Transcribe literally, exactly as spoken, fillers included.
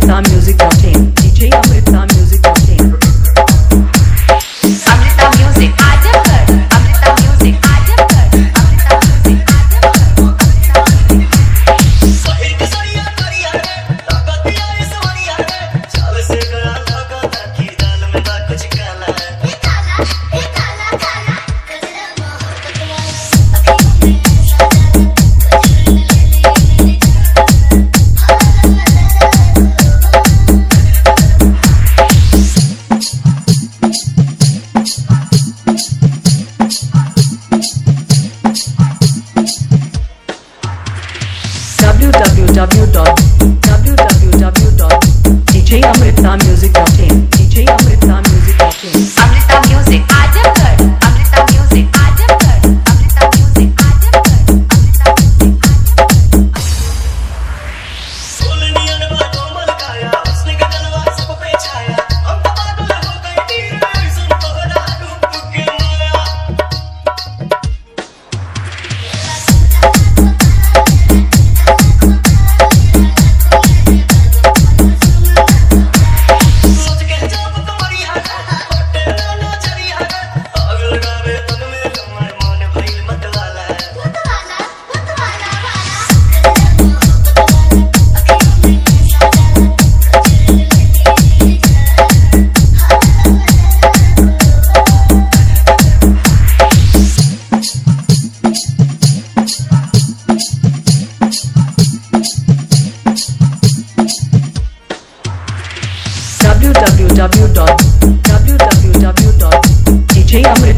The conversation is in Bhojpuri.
Amrita Music dot in. D J Amrita Music dot in. Amrita Music Azamgarh. Amrita Music Azamgarh. Amrita Music Azamgarh. सही के सरिया करिया रे ताकत दिया ये सवरिया रे चाल से करा लगा ताकि दाल में बा कुछ काला है ये काला ये काला काला गजरा मोहब्बत वाला अखियों में साजा w w w dot w w w dot d j amrita music dot in. D J Amrita Music dot in. Amrita Music Azamgarh. Amrita Music Azamgarh. Amrita Music Azamgarh. Amrita Music Azamgarh. सोलनिया ने बा कोमल काया उसने का जलवा सब पे छाया हम तो पागल हो गए तीर सुन तोहरा रूप के माया सोच के जब तुम्हारी हाथ बटे ना चरिया आग लगावे तन में कमर मन भइल मत वाला है मत वाला मत वाला वाला गजरा मोहब्बत वाला अखियों में साजा w w w dot w w w dot d j amrita